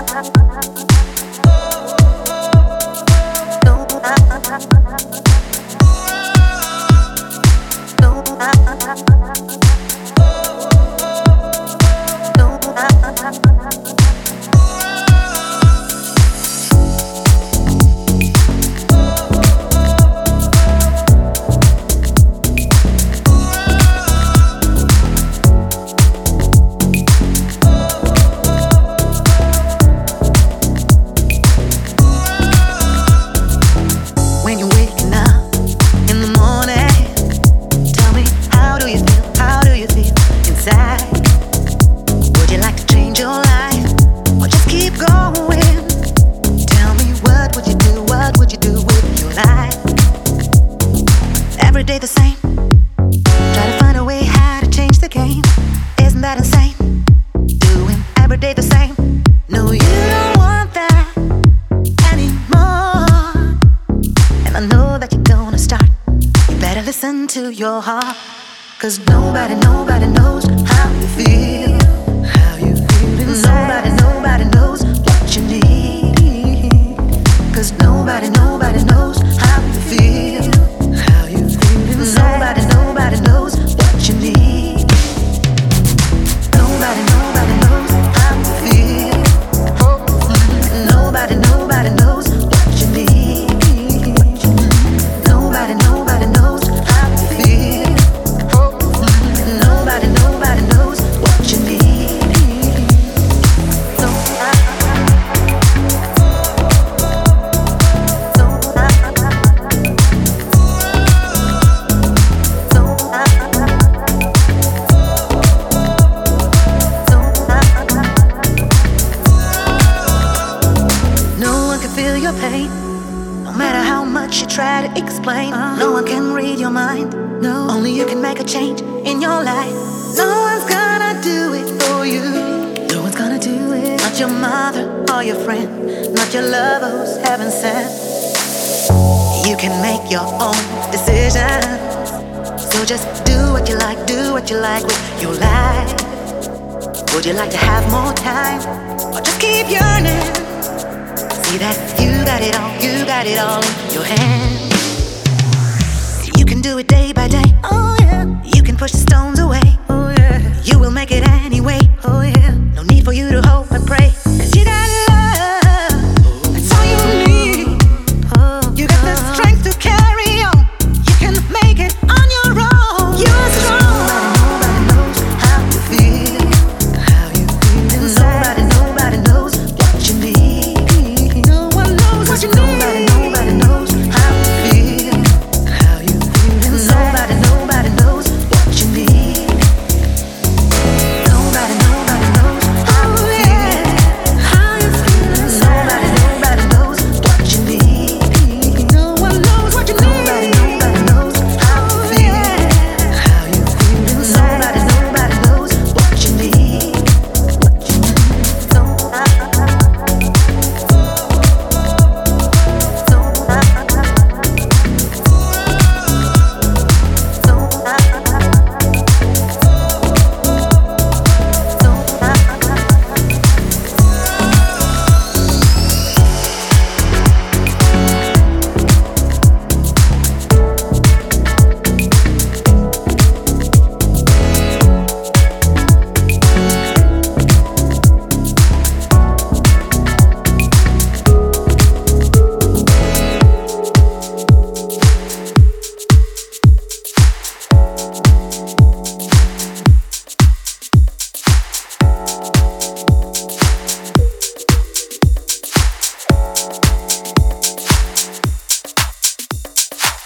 To your heart, 'cause nobody knows how you feel. Nobody knows what you need. 'Cause nobody knows how you feel. Nobody knows what you need. Nobody knows how you feel. Nobody knows what you need. Nobody knows how you feel. Nobody knows what you need. No one can feel your pain, no matter how much you try to explain. No one can read your mind. No, only you can make a change in your life. No one's gonna do it for you. No one's gonna do it. Not your mother or your friend, not your lover who's heaven sent. You can make your own decisions. So just do what you like with your life. Would you like to have more time, or just keep yearning? See that you got it all in your hands. You can do it day by day. Oh yeah. You can push the stones away. Oh yeah. You will make it anyway. Oh yeah. No need for you to hope and pray.